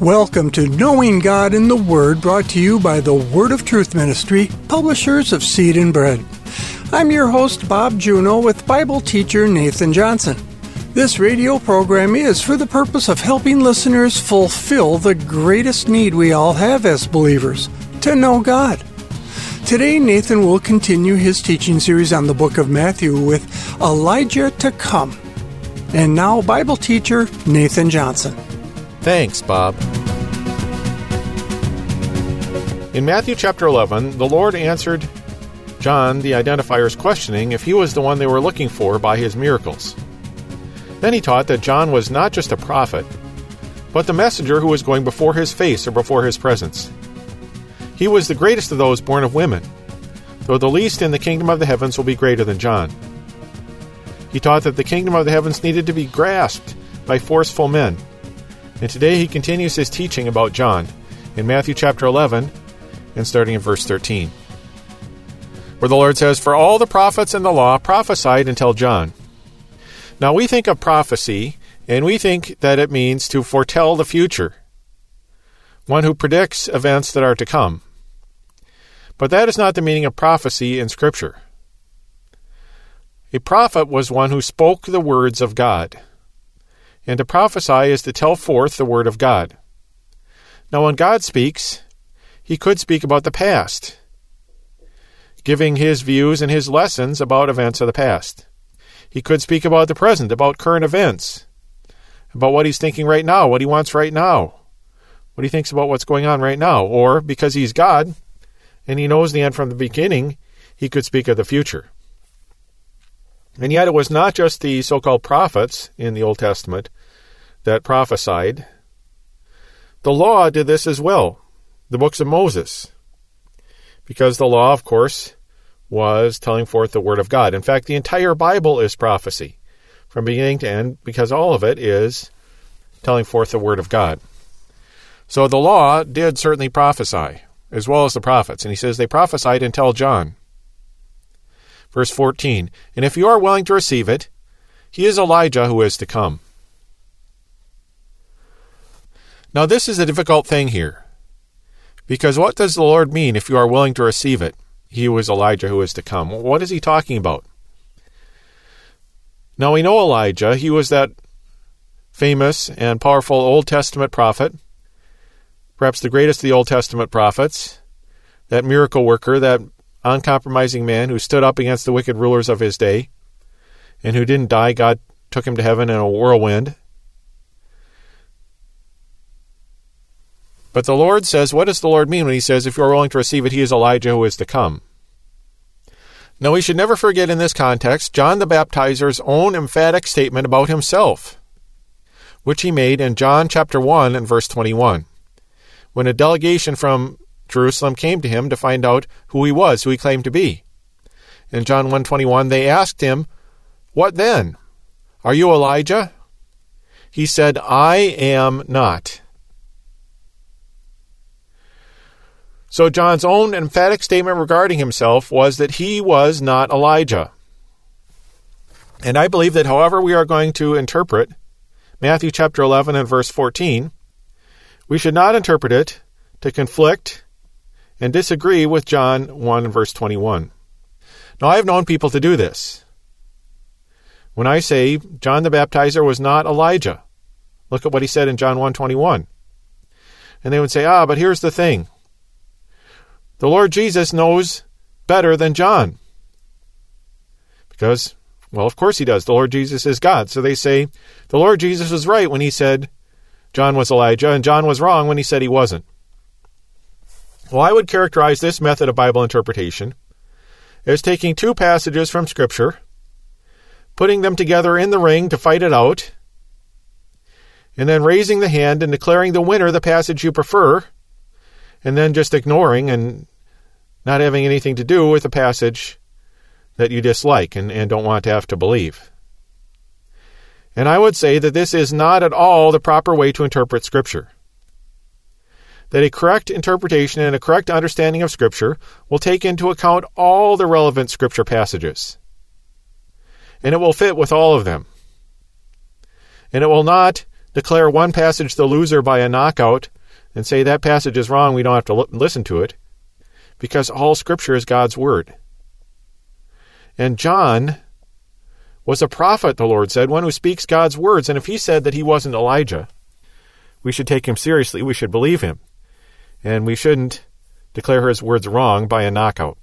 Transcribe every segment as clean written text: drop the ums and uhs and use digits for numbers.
Welcome to Knowing God in the Word, brought to you by the Word of Truth Ministry, publishers of Seed and Bread. I'm your host, Bob Juneau, with Bible teacher Nathan Johnson. This radio program is for the purpose of helping listeners fulfill the greatest need we all have as believers, to know God. Today, Nathan will continue his teaching series on the book of Matthew with Elijah to Come. And now, Bible teacher Nathan Johnson. Thanks, Bob. In Matthew chapter 11, the Lord answered John the identifier's questioning if he was the one they were looking for by his miracles. Then he taught that John was not just a prophet, but the messenger who was going before his face or before his presence. He was the greatest of those born of women, though the least in the kingdom of the heavens will be greater than John. He taught that the kingdom of the heavens needed to be grasped by forceful men. And today he continues his teaching about John in Matthew chapter 11 and starting in verse 13, where the Lord says, "For all the prophets and the law prophesied until John." Now we think of prophecy, and we think that it means to foretell the future, one who predicts events that are to come. But that is not the meaning of prophecy in Scripture. A prophet was one who spoke the words of God. And to prophesy is to tell forth the word of God. Now when God speaks, he could speak about the past, giving his views and his lessons about events of the past. He could speak about the present, about current events, about what he's thinking right now, what he wants right now, what he thinks about what's going on right now. Or, because he's God, and he knows the end from the beginning, he could speak of the future. And yet it was not just the so-called prophets in the Old Testament that prophesied. The law did this as well, the books of Moses, because the law, of course, was telling forth the word of God. In fact, the entire Bible is prophecy, from beginning to end, because all of it is telling forth the word of God. So the law did certainly prophesy, as well as the prophets. And he says they prophesied until John. Verse 14, "And if you are willing to receive it, he is Elijah who is to come." Now this is a difficult thing here, because what does the Lord mean if you are willing to receive it? He was Elijah who is to come. What is he talking about? Now we know Elijah. He was that famous and powerful Old Testament prophet, perhaps the greatest of the Old Testament prophets, that miracle worker, that uncompromising man who stood up against the wicked rulers of his day and who didn't die. God took him to heaven in a whirlwind. But the Lord says, what does the Lord mean when he says, if you are willing to receive it, he is Elijah who is to come? Now we should never forget in this context John the Baptizer's own emphatic statement about himself, which he made in John chapter 1 and verse 21, when a delegation from Jerusalem came to him to find out who he was, who he claimed to be. In John 1:21, they asked him, "What then? Are you Elijah?" He said, "I am not." So John's own emphatic statement regarding himself was that he was not Elijah. And I believe that however we are going to interpret Matthew chapter 11 and verse 14, we should not interpret it to conflict and disagree with John 1 and verse 21. Now, I have known people to do this. When I say John the Baptizer was not Elijah, look at what he said in John 1:21. And they would say, but here's the thing. The Lord Jesus knows better than John. Because, well, of course he does. The Lord Jesus is God. So they say, the Lord Jesus was right when he said John was Elijah, and John was wrong when he said he wasn't. Well, I would characterize this method of Bible interpretation as taking two passages from Scripture, putting them together in the ring to fight it out, and then raising the hand and declaring the winner the passage you prefer, and then just ignoring and not having anything to do with the passage that you dislike and don't want to have to believe. And I would say that this is not at all the proper way to interpret Scripture. That a correct interpretation and a correct understanding of Scripture will take into account all the relevant Scripture passages. And it will fit with all of them. And it will not declare one passage the loser by a knockout and say that passage is wrong, we don't have to listen to it, because all Scripture is God's Word. And John was a prophet, the Lord said, one who speaks God's words. And if he said that he wasn't Elijah, we should take him seriously. We should believe him. And we shouldn't declare his words wrong by a knockout.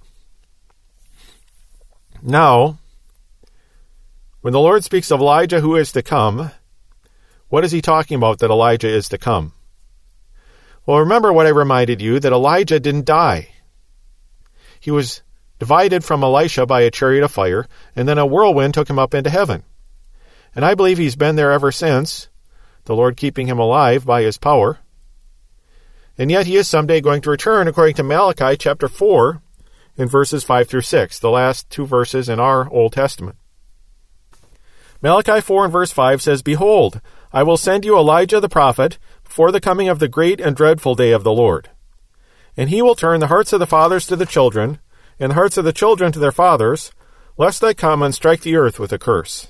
Now, when the Lord speaks of Elijah who is to come, what is he talking about that Elijah is to come? Well, remember what I reminded you, that Elijah didn't die. He was divided from Elisha by a chariot of fire, and then a whirlwind took him up into heaven. And I believe he's been there ever since, the Lord keeping him alive by his power. And yet he is someday going to return, according to Malachi chapter 4, in verses 5 through 6, the last two verses in our Old Testament. Malachi 4 and verse 5 says, "Behold, I will send you Elijah the prophet before the coming of the great and dreadful day of the Lord. And he will turn the hearts of the fathers to the children, and the hearts of the children to their fathers, lest I come and strike the earth with a curse."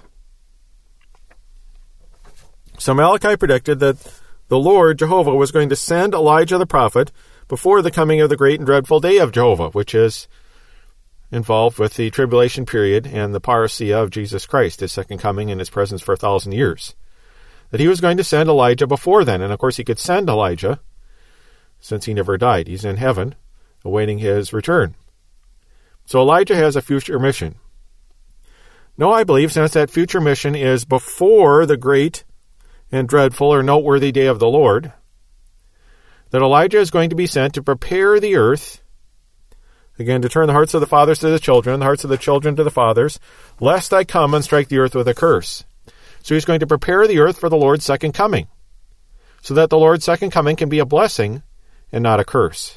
So Malachi predicted that the Lord, Jehovah, was going to send Elijah the prophet before the coming of the great and dreadful day of Jehovah, which is involved with the tribulation period and the parousia of Jesus Christ, his second coming and his presence for 1,000 years. That he was going to send Elijah before then. And of course he could send Elijah, since he never died. He's in heaven, awaiting his return. So Elijah has a future mission. No, I believe, since that future mission is before the great and dreadful or noteworthy day of the Lord, that Elijah is going to be sent to prepare the earth, again, to turn the hearts of the fathers to the children, the hearts of the children to the fathers, lest I come and strike the earth with a curse. So he's going to prepare the earth for the Lord's second coming, so that the Lord's second coming can be a blessing and not a curse.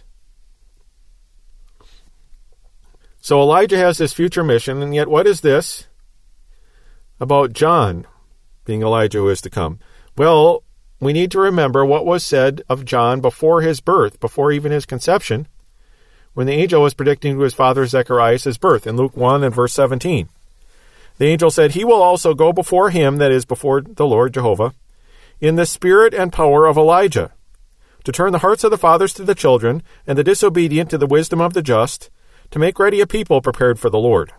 So Elijah has this future mission, and yet what is this about John being Elijah who is to come? Well, we need to remember what was said of John before his birth, before even his conception, when the angel was predicting to his father Zechariah his birth, in Luke 1 and verse 17. The angel said, "He will also go before him," that is, before the Lord Jehovah, "in the spirit and power of Elijah, to turn the hearts of the fathers to the children, and the disobedient to the wisdom of the just, to make ready a people prepared for the Lord."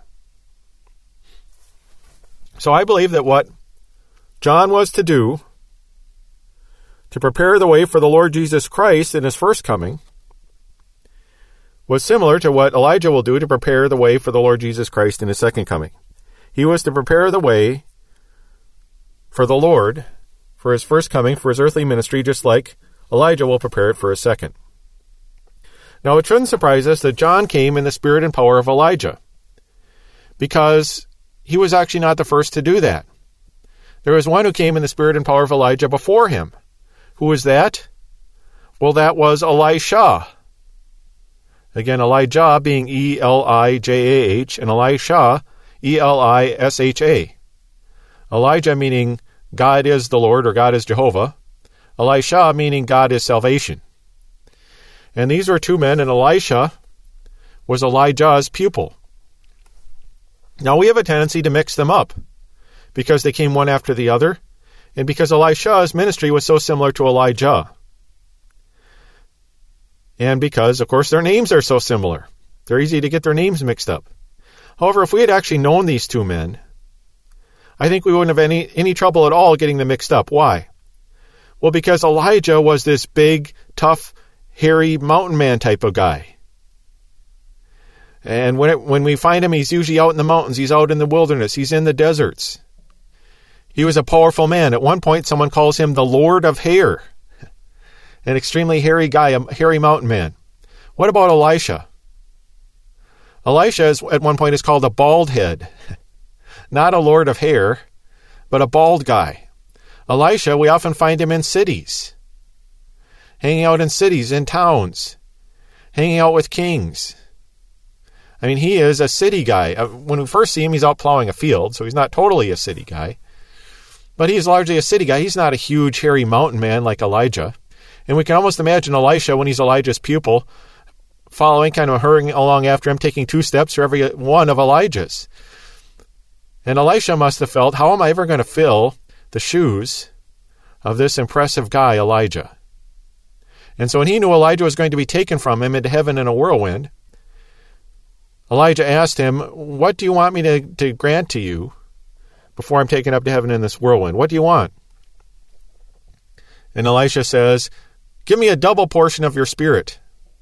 So I believe that what John was to do to prepare the way for the Lord Jesus Christ in his first coming was similar to what Elijah will do to prepare the way for the Lord Jesus Christ in his second coming. He was to prepare the way for the Lord for his first coming, for his earthly ministry, just like Elijah will prepare it for his second. Now, it shouldn't surprise us that John came in the spirit and power of Elijah, because he was actually not the first to do that. There was one who came in the spirit and power of Elijah before him. Who was that? Well, that was Elisha. Again, Elijah being E-L-I-J-A-H, and Elisha, E-L-I-S-H-A. Elijah meaning God is the Lord, or God is Jehovah. Elisha meaning God is salvation. And these were two men, and Elisha was Elijah's pupil. Now, we have a tendency to mix them up, because they came one after the other, and because Elisha's ministry was so similar to Elijah. And because, of course, their names are so similar. They're easy to get their names mixed up. However, if we had actually known these two men, I think we wouldn't have any trouble at all getting them mixed up. Why? Well, because Elijah was this big, tough, hairy mountain man type of guy. And when we find him, he's usually out in the mountains. He's out in the wilderness. He's in the deserts. He was a powerful man. At one point, someone calls him the Lord of Hair. An extremely hairy guy, a hairy mountain man. What about Elisha? Elisha, at one point, is called a bald head. Not a lord of hair, but a bald guy. Elisha, we often find him in cities. Hanging out in cities, in towns. Hanging out with kings. I mean, he is a city guy. When we first see him, he's out plowing a field, so he's not totally a city guy. But he's largely a city guy. He's not a huge, hairy mountain man like Elijah. And we can almost imagine Elisha, when he's Elijah's pupil, following, kind of hurrying along after him, taking 2 steps for every one of Elijah's. And Elisha must have felt, how am I ever going to fill the shoes of this impressive guy, Elijah? And so when he knew Elijah was going to be taken from him into heaven in a whirlwind, Elijah asked him, what do you want me to grant to you before I'm taken up to heaven in this whirlwind? What do you want? And Elisha says, give me a double portion of your spirit.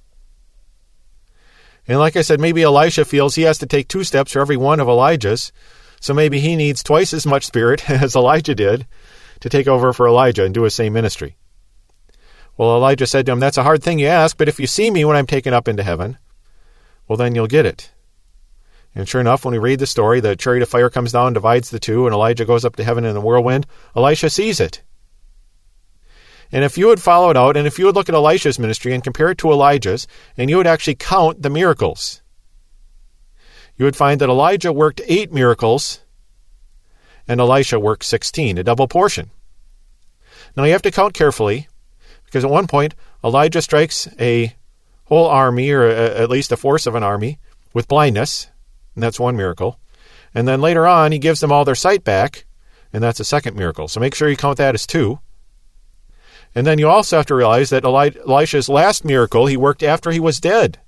And like I said, maybe Elisha feels he has to take 2 steps for every one of Elijah's, so maybe he needs twice as much spirit as Elijah did to take over for Elijah and do his same ministry. Well, Elijah said to him, that's a hard thing you ask, but if you see me when I'm taken up into heaven, well, then you'll get it. And sure enough, when we read the story, the chariot of fire comes down, divides the two, and Elijah goes up to heaven in a whirlwind. Elisha sees it. And if you would follow it out, and if you would look at Elisha's ministry and compare it to Elijah's, and you would actually count the miracles, you would find that Elijah worked 8 miracles, and Elisha worked 16, a double portion. Now you have to count carefully, because at one point, Elijah strikes a whole army, or at least a force of an army, with blindness, and that's one miracle. And then later on, he gives them all their sight back, and that's a second miracle. So make sure you count that as 2. And then you also have to realize that Elisha's last miracle he worked after he was dead.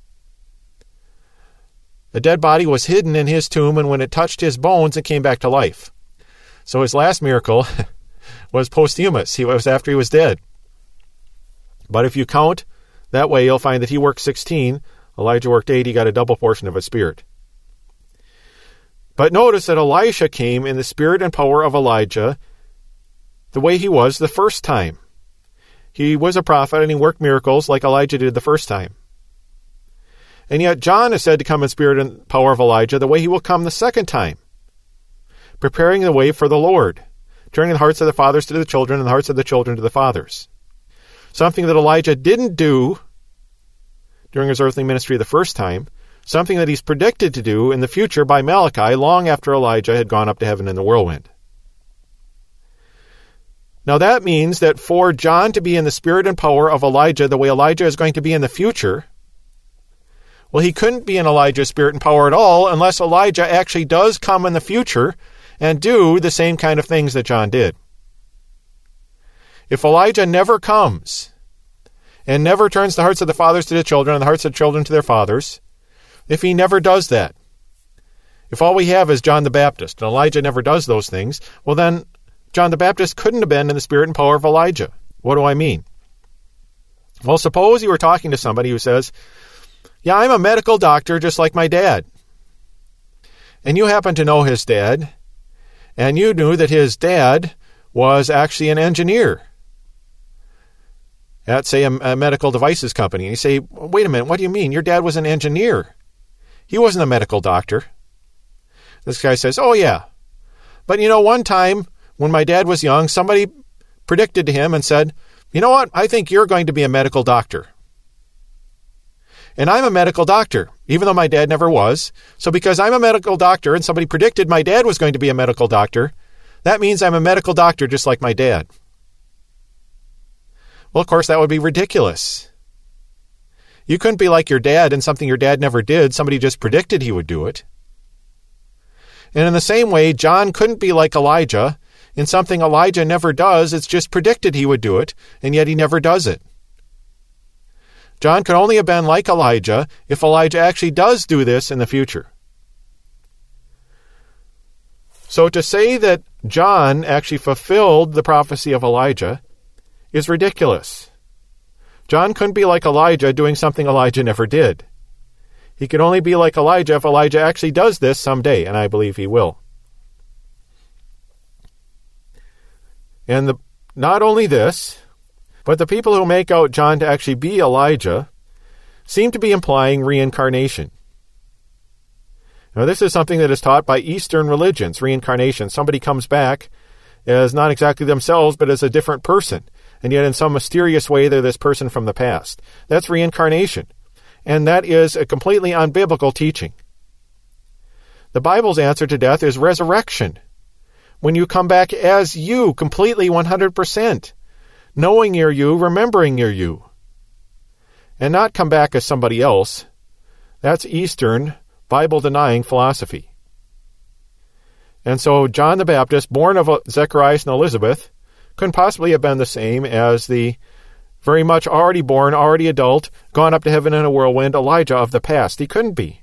A dead body was hidden in his tomb, and when it touched his bones, it came back to life. So his last miracle was posthumous. It was after he was dead. But if you count that way, you'll find that he worked 16, Elijah worked 8, he got a double portion of his spirit. But notice that Elisha came in the spirit and power of Elijah the way he was the first time. He was a prophet and he worked miracles like Elijah did the first time. And yet John is said to come in spirit and power of Elijah the way he will come the second time, preparing the way for the Lord, turning the hearts of the fathers to the children and the hearts of the children to the fathers. Something that Elijah didn't do during his earthly ministry the first time, something that he's predicted to do in the future by Malachi long after Elijah had gone up to heaven in the whirlwind. Now that means that for John to be in the spirit and power of Elijah the way Elijah is going to be in the future, well, he couldn't be in Elijah's spirit and power at all unless Elijah actually does come in the future and do the same kind of things that John did. If Elijah never comes and never turns the hearts of the fathers to the children and the hearts of the children to their fathers, if he never does that, if all we have is John the Baptist and Elijah never does those things, well then John the Baptist couldn't have been in the spirit and power of Elijah. What do I mean? Well, suppose you were talking to somebody who says, yeah, I'm a medical doctor just like my dad. And you happen to know his dad, and you knew that his dad was actually an engineer at, say, a medical devices company. And you say, wait a minute, what do you mean? Your dad was an engineer. He wasn't a medical doctor. This guy says, oh, yeah. But one time when my dad was young, somebody predicted to him and said, you know what, I think you're going to be a medical doctor. And I'm a medical doctor, even though my dad never was. So because I'm a medical doctor and somebody predicted my dad was going to be a medical doctor, that means I'm a medical doctor just like my dad. Well, of course, that would be ridiculous. You couldn't be like your dad in something your dad never did. Somebody just predicted he would do it. And in the same way, John couldn't be like Elijah in something Elijah never does. It's just predicted he would do it, and yet he never does it. John could only have been like Elijah if Elijah actually does do this in the future. So to say that John actually fulfilled the prophecy of Elijah is ridiculous. John couldn't be like Elijah doing something Elijah never did. He could only be like Elijah if Elijah actually does this someday, and I believe he will. And not only this, but the people who make out John to actually be Elijah seem to be implying reincarnation. Now, this is something that is taught by Eastern religions, reincarnation. Somebody comes back as not exactly themselves, but as a different person. And yet in some mysterious way, they're this person from the past. That's reincarnation. And that is a completely unbiblical teaching. The Bible's answer to death is resurrection. When you come back as you, completely 100%, knowing you're you, remembering you're you. And not come back as somebody else. That's Eastern, Bible-denying philosophy. And so John the Baptist, born of Zacharias and Elizabeth, couldn't possibly have been the same as the very much already born, already adult, gone up to heaven in a whirlwind, Elijah of the past. He couldn't be.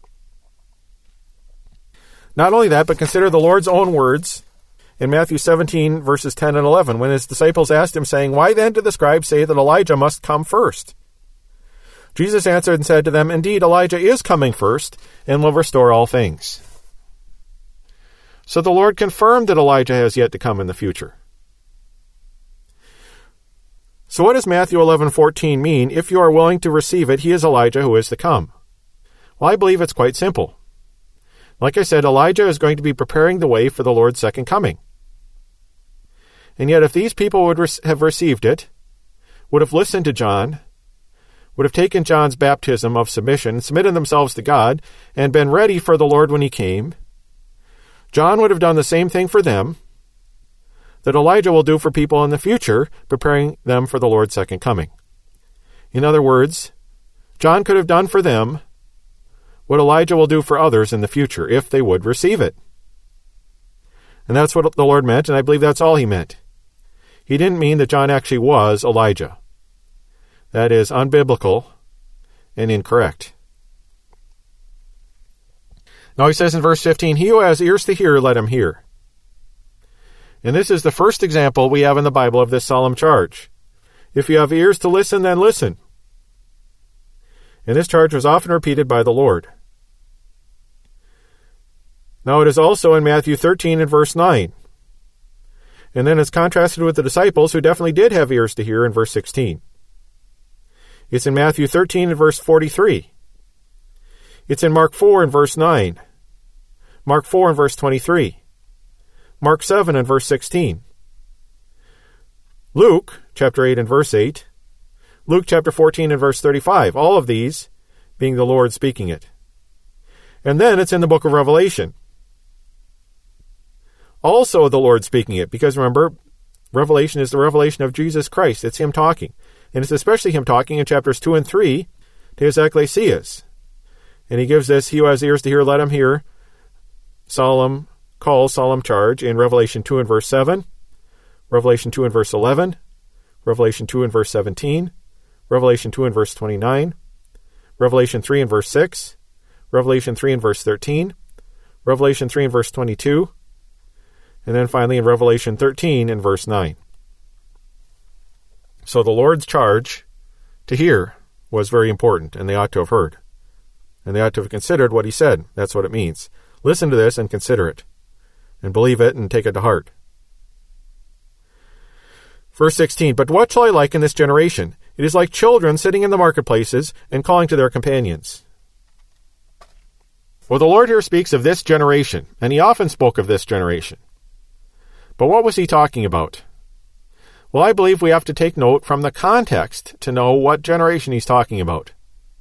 Not only that, but consider the Lord's own words in Matthew 17, verses 10 and 11, when his disciples asked him, saying, "Why then do the scribes say that Elijah must come first?" Jesus answered and said to them, "Indeed, Elijah is coming first and will restore all things." So the Lord confirmed that Elijah has yet to come in the future. So what does Matthew 11:14 mean? If you are willing to receive it, he is Elijah who is to come. Well, I believe it's quite simple. Like I said, Elijah is going to be preparing the way for the Lord's second coming. And yet if these people would have received it, would have listened to John, would have taken John's baptism of submission, submitted themselves to God, and been ready for the Lord when he came, John would have done the same thing for them that Elijah will do for people in the future, preparing them for the Lord's second coming. In other words, John could have done for them what Elijah will do for others in the future, if they would receive it. And that's what the Lord meant, and I believe that's all he meant. He didn't mean that John actually was Elijah. That is unbiblical and incorrect. Now he says in verse 15, "He who has ears to hear, let him hear." And this is the first example we have in the Bible of this solemn charge. If you have ears to listen, then listen. And this charge was often repeated by the Lord. Now it is also in Matthew 13 and verse 9. And then it's contrasted with the disciples who definitely did have ears to hear in verse 16. It's in Matthew 13 and verse 43. It's in Mark 4 and verse 9. Mark 4 and verse 23. Mark 7 and verse 16. Luke chapter 8 and verse 8. Luke chapter 14 and verse 35. All of these being the Lord speaking it. And then it's in the book of Revelation. Also the Lord speaking it, because remember, Revelation is the revelation of Jesus Christ. It's him talking. And it's especially him talking in chapters 2 and 3 to his ecclesias. And he gives this, "He who has ears to hear, let him hear," solemn charge in Revelation 2 and verse 7, Revelation 2 and verse 11, Revelation 2 and verse 17, Revelation 2 and verse 29, Revelation 3 and verse 6, Revelation 3 and verse 13, Revelation 3 and verse 22, and then finally in Revelation 13 and verse 9. So the Lord's charge to hear was very important, and they ought to have heard. And they ought to have considered what he said. That's what it means. Listen to this and consider it, and believe it and take it to heart. Verse 16, "But what shall I liken this generation? It is like children sitting in the marketplaces and calling to their companions." Well, the Lord here speaks of this generation, and he often spoke of this generation. But what was he talking about? Well, I believe we have to take note from the context to know what generation he's talking about.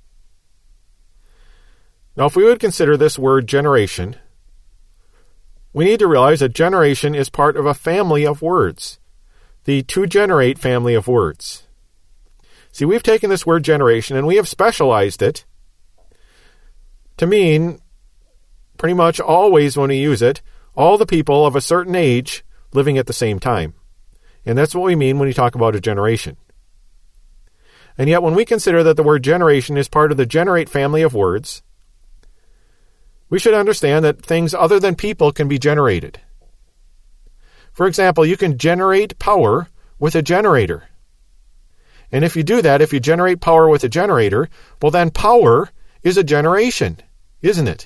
Now, if we would consider this word generation, we need to realize that generation is part of a family of words, the to generate family of words. See, we've taken this word generation and we have specialized it to mean pretty much always when we use it, all the people of a certain age living at the same time. And that's what we mean when we talk about a generation. And yet when we consider that the word generation is part of the generate family of words, we should understand that things other than people can be generated. For example, you can generate power with a generator. And if you do that, if you generate power with a generator, well then power is a generation, isn't it?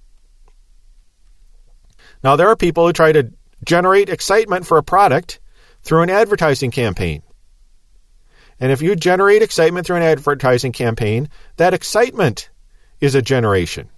Now there are people who try to generate excitement for a product through an advertising campaign. And if you generate excitement through an advertising campaign, that excitement is a generation.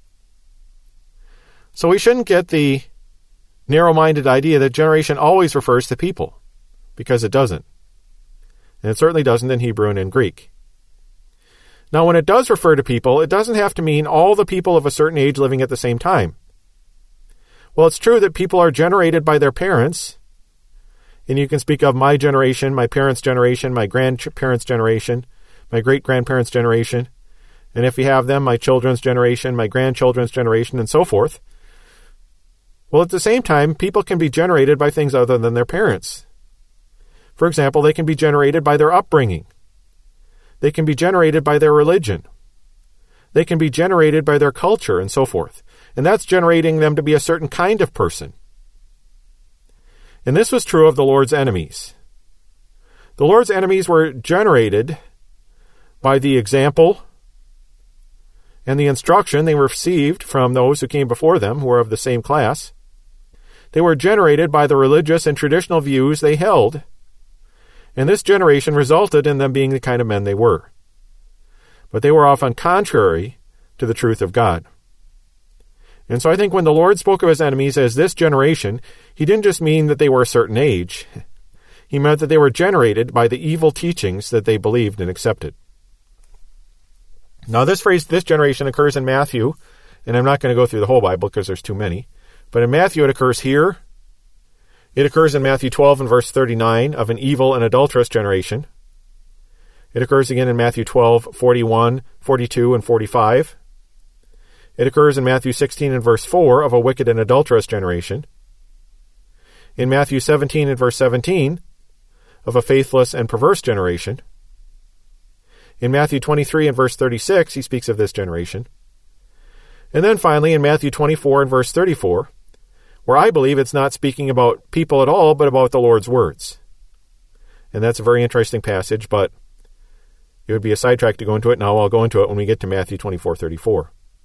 So we shouldn't get the narrow-minded idea that generation always refers to people, because it doesn't. And it certainly doesn't in Hebrew and in Greek. Now, when it does refer to people, it doesn't have to mean all the people of a certain age living at the same time. Well, it's true that people are generated by their parents, and you can speak of my generation, my parents' generation, my grandparents' generation, my great-grandparents' generation, and if you have them, my children's generation, my grandchildren's generation, and so forth. Well, at the same time, people can be generated by things other than their parents. For example, they can be generated by their upbringing. They can be generated by their religion. They can be generated by their culture and so forth. And that's generating them to be a certain kind of person. And this was true of the Lord's enemies. The Lord's enemies were generated by the example and the instruction they received from those who came before them, who were of the same class. They were generated by the religious and traditional views they held, and this generation resulted in them being the kind of men they were. But they were often contrary to the truth of God. And so I think when the Lord spoke of his enemies as this generation, he didn't just mean that they were a certain age. He meant that they were generated by the evil teachings that they believed and accepted. Now this phrase, this generation, occurs in Matthew, and I'm not going to go through the whole Bible because there's too many. But in Matthew it occurs here. It occurs in Matthew 12 and verse 39 of an evil and adulterous generation. It occurs again in Matthew 12, 41, 42, and 45. It occurs in Matthew 16 and verse 4 of a wicked and adulterous generation. In Matthew 17 and verse 17 of a faithless and perverse generation. In Matthew 23 and verse 36, he speaks of this generation. And then finally in Matthew 24 and verse 34, where I believe it's not speaking about people at all, but about the Lord's words. And that's a very interesting passage, but it would be a sidetrack to go into it now. I'll go into it when we get to Matthew 24:34.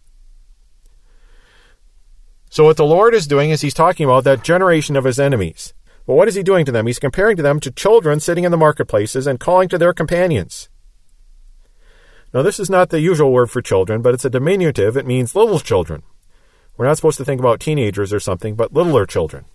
So what the Lord is doing is he's talking about that generation of his enemies. But what is he doing to them? He's comparing to them to children sitting in the marketplaces and calling to their companions. Now this is not the usual word for children, but it's a diminutive. It means little children. We're not supposed to think about teenagers or something, but littler children.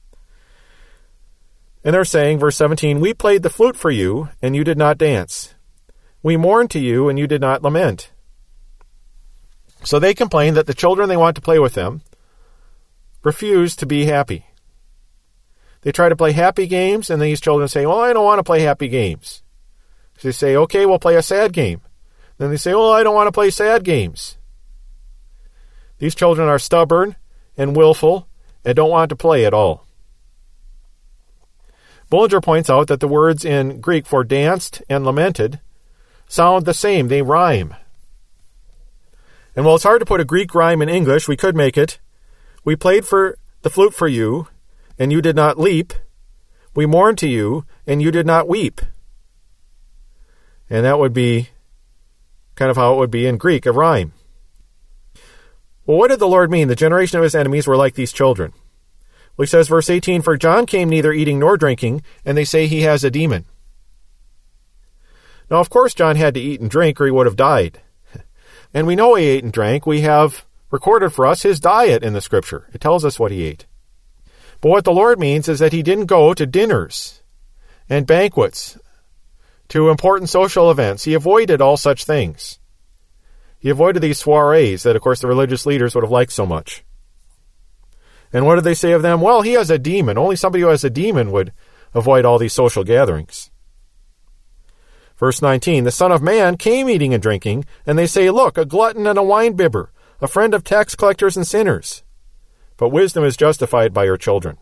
And they're saying, verse 17, we played the flute for you, and you did not dance. We mourned to you, and you did not lament. So they complain that the children they want to play with them refuse to be happy. They try to play happy games, and these children say, well, I don't want to play happy games. So they say, okay, we'll play a sad game. Then they say, well, I don't want to play sad games. These children are stubborn and willful and don't want to play at all. Bullinger points out that the words in Greek for danced and lamented sound the same. They rhyme. And while it's hard to put a Greek rhyme in English, we could make it, we played for the flute for you, and you did not leap. We mourned to you, and you did not weep. And that would be kind of how it would be in Greek, a rhyme. Well, what did the Lord mean? The generation of his enemies were like these children. Well, he says, verse 18, for John came neither eating nor drinking, and they say he has a demon. Now, of course, John had to eat and drink, or he would have died. And we know he ate and drank. We have recorded for us his diet in the Scripture. It tells us what he ate. But what the Lord means is that he didn't go to dinners and banquets, to important social events. He avoided all such things. He avoided these soirees that, of course, the religious leaders would have liked so much. And what did they say of them? Well, he has a demon. Only somebody who has a demon would avoid all these social gatherings. Verse 19, the Son of Man came eating and drinking, and they say, look, a glutton and a winebibber, a friend of tax collectors and sinners. But wisdom is justified by her children.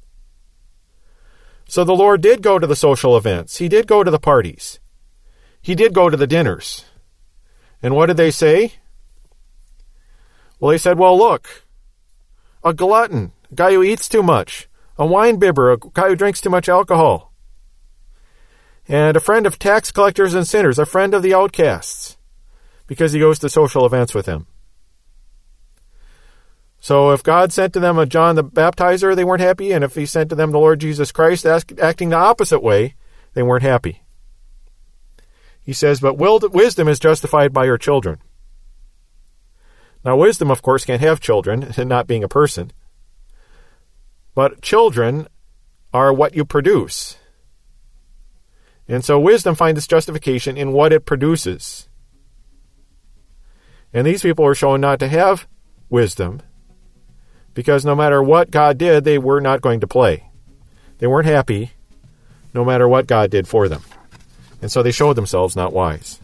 So the Lord did go to the social events. He did go to the parties. He did go to the dinners. And what did they say? Well, they said, well, look, a glutton, a guy who eats too much, a winebibber, a guy who drinks too much alcohol, and a friend of tax collectors and sinners, a friend of the outcasts, because he goes to social events with them. So if God sent to them a John the Baptizer, they weren't happy, and if he sent to them the Lord Jesus Christ acting the opposite way, they weren't happy. He says, but wisdom is justified by her children. Now, wisdom, of course, can't have children, and not being a person. But children are what you produce. And so wisdom finds its justification in what it produces. And these people were shown not to have wisdom, because no matter what God did, they were not going to play. They weren't happy, no matter what God did for them. And so they showed themselves not wise.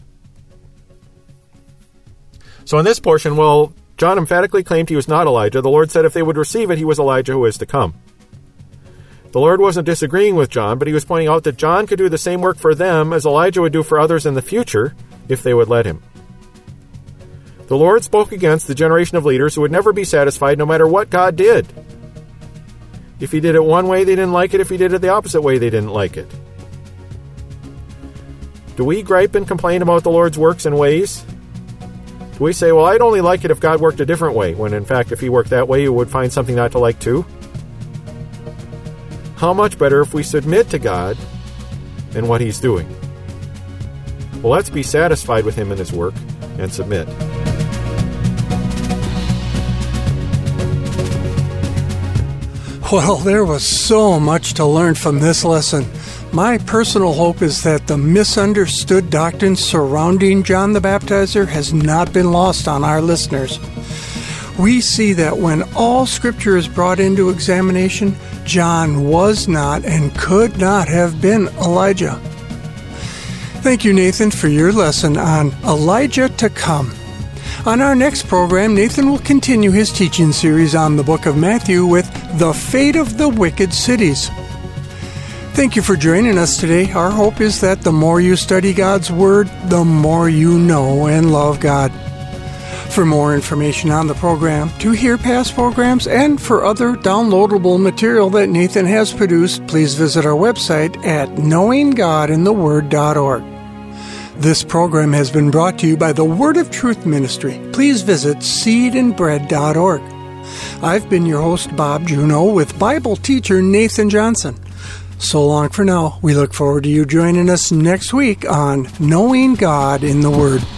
So in this portion, well, John emphatically claimed he was not Elijah. The Lord said if they would receive it, he was Elijah who is to come. The Lord wasn't disagreeing with John, but he was pointing out that John could do the same work for them as Elijah would do for others in the future if they would let him. The Lord spoke against the generation of leaders who would never be satisfied no matter what God did. If he did it one way, they didn't like it. If he did it the opposite way, they didn't like it. Do we gripe and complain about the Lord's works and ways? Do we say, well, I'd only like it if God worked a different way, when in fact, if he worked that way, you would find something not to like too? How much better if we submit to God and what he's doing? Well, let's be satisfied with him and his work and submit. Well, there was so much to learn from this lesson. My personal hope is that the misunderstood doctrine surrounding John the Baptizer has not been lost on our listeners. We see that when all Scripture is brought into examination, John was not and could not have been Elijah. Thank you, Nathan, for your lesson on Elijah to Come. On our next program, Nathan will continue his teaching series on the book of Matthew with The Fate of the Wicked Cities. Thank you for joining us today. Our hope is that the more you study God's Word, the more you know and love God. For more information on the program, to hear past programs, and for other downloadable material that Nathan has produced, please visit our website at knowinggodintheword.org. This program has been brought to you by the Word of Truth Ministry. Please visit seedandbread.org. I've been your host, Bob Juneau, with Bible teacher Nathan Johnson. So long for now. We look forward to you joining us next week on Knowing God in the Word.